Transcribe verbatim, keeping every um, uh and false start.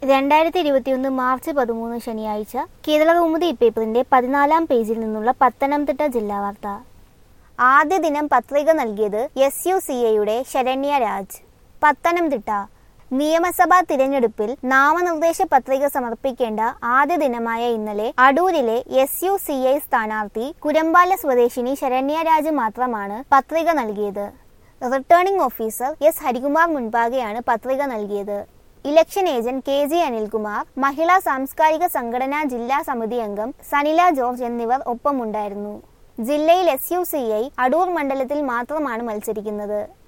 രണ്ടായിരത്തി ഇരുപത്തിയൊന്ന് മാർച്ച് പതിമൂന്ന് ശനിയാഴ്ച കേരളകൗമുദി പേപ്പറിന്റെ പതിനാലാം പേജിൽ നിന്നുള്ള പത്തനംതിട്ട ജില്ലാ വാർത്ത. ആദ്യ ദിനം പത്രിക നൽകിയത് എസ് യു സി എയുടെ ശരണ്യ രാജ്. പത്തനംതിട്ട നിയമസഭാ തിരഞ്ഞെടുപ്പിൽ നാമനിർദ്ദേശ പത്രിക സമർപ്പിക്കേണ്ട ആദ്യ ദിനമായ ഇന്നലെ അടൂരിലെ എസ് യു സി ഐ സ്ഥാനാർത്ഥി കുരമ്പാല സ്വദേശിനി ശരണ്യ രാജ് മാത്രമാണ് പത്രിക നൽകിയത്. റിട്ടേണിംഗ് ഓഫീസർ എസ് ഹരികുമാർ മുൻപാകെയാണ് പത്രിക നൽകിയത്. Election agent K G Anilkumar, മഹിളാ സാംസ്കാരിക സംഘടനാ ജില്ലാ സമിതി അംഗം സനില ജോർജ് എന്നിവർ ഒപ്പമുണ്ടായിരുന്നു. ജില്ലയിൽ S U C I Adoor മണ്ഡലത്തിൽ മാത്രമാണ് മത്സരിക്കുന്നത്.